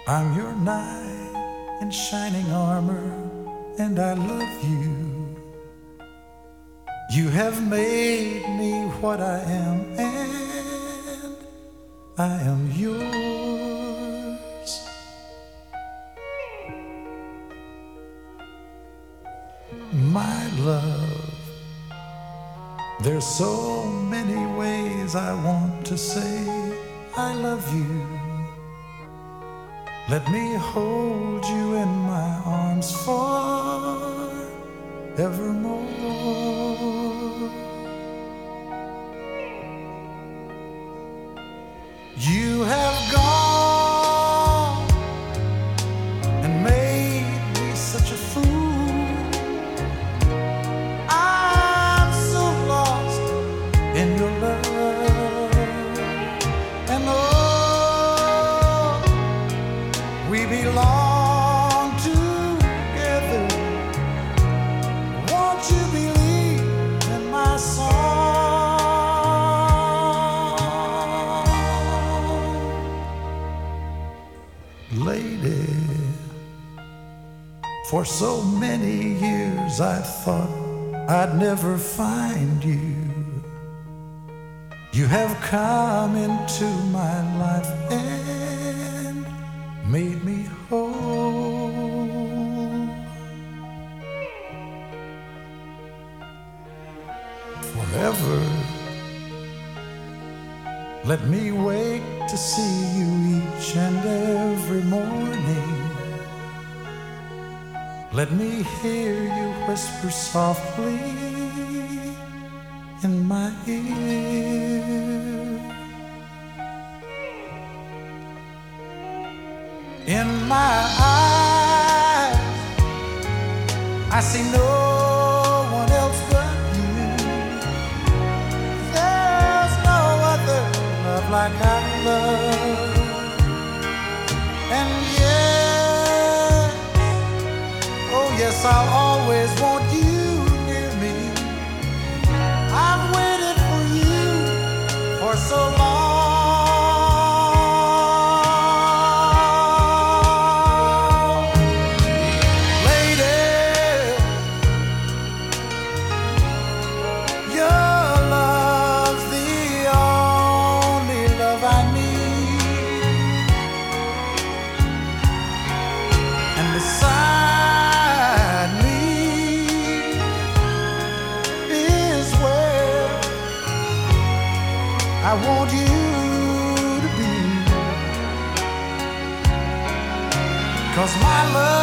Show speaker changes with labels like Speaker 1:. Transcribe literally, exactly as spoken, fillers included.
Speaker 1: I'm your knight in shining armor, and I love you. You have made me what I am, and I am yours. My love, there's so many ways I want to say I love you. Let me hold you in my arms forevermore. You have gone and made me such a fool. I'm so lost in your love, and oh, we belong together. Won't you believe in my song? Lady, for so many years I thought I'd never find you. You have come into my life and made me whole. Forever, let me wake to see you each and every morning. Let me hear you whisper softly in my ear. In my eyes, I see no one else but you. There's no other love like I love. And yes, oh yes, I'll always want you near me. I've waited for you for so long. Beside me is where I want you to be, 'cause my love